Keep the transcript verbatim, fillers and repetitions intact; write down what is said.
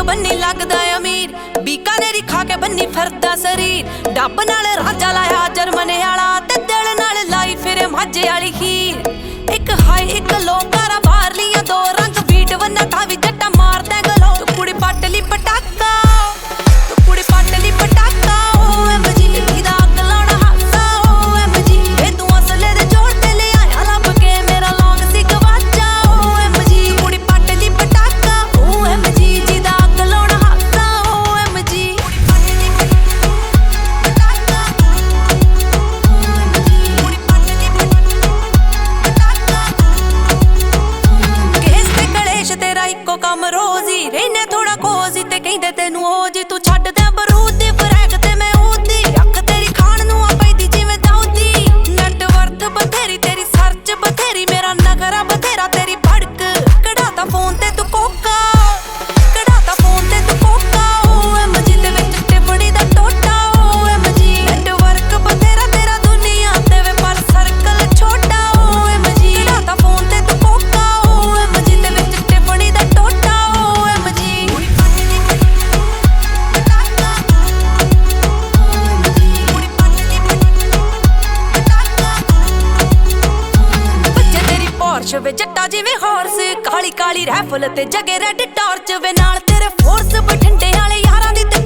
बन्नी लगदा अमीर बीकानेरी खा के बन्नी फिरदा शरीर डब नाल राजा लाया जरमने आला ते दिल नाल लाई फिरे माझे वाली खीर एक हाई एक लो कारा बाहर लिया दो रंग बीट वन्ना था भी जट्टा मारदा गलो तू कुड़ी पटली पटाका तू कुड़ी पटली पटाका ओ एम जी दा गलाना हासा ओ एम जी ए तू असले दे जोड़ ते ले आया लब के मेरा लॉन्ग सी गवाचा ओ एम जी कुड़ी पटली पटाका ओ एम जी जी दा गलाना हासा ओ एम जी कुड़ी पटली पटाका ओ एम जी कुड़ी पटली पटाका केस ते कलेश तेरा इको काम रोजी रहने थोड़ा कोजी ते कहंदे तेनू हो जी तू छड्ड दे बरूद दी फरैक ते मैं ओदी अख तेरी खान नू आ पैदी जिवें दाऊदी नेटवर्थ बथेरी तेरी सर्च बथेरी मेरा नखरा बथेरा तेरी भड़क कढ़ाता फोन ते तू कोका कढ़ाता फोन ते तू कोका ओ एम जी दे विच टिपड़ी दा टोटा ओ एम जी नेटवर्क बथेरा तेरा दुनिया ते वे पर सर्कल छोटा ओ एम जी कढ़ाता फोन ते तू कोका ओ एम जी दे विच टिपड़ी दा टोटा ओ एम जी पोर्श वे जट्टा जिवें हॉर्स काली काली रैफल ते जगे रेड टॉर्च वे नाल तेरे फोर्स बठिंडे वाले यारां दी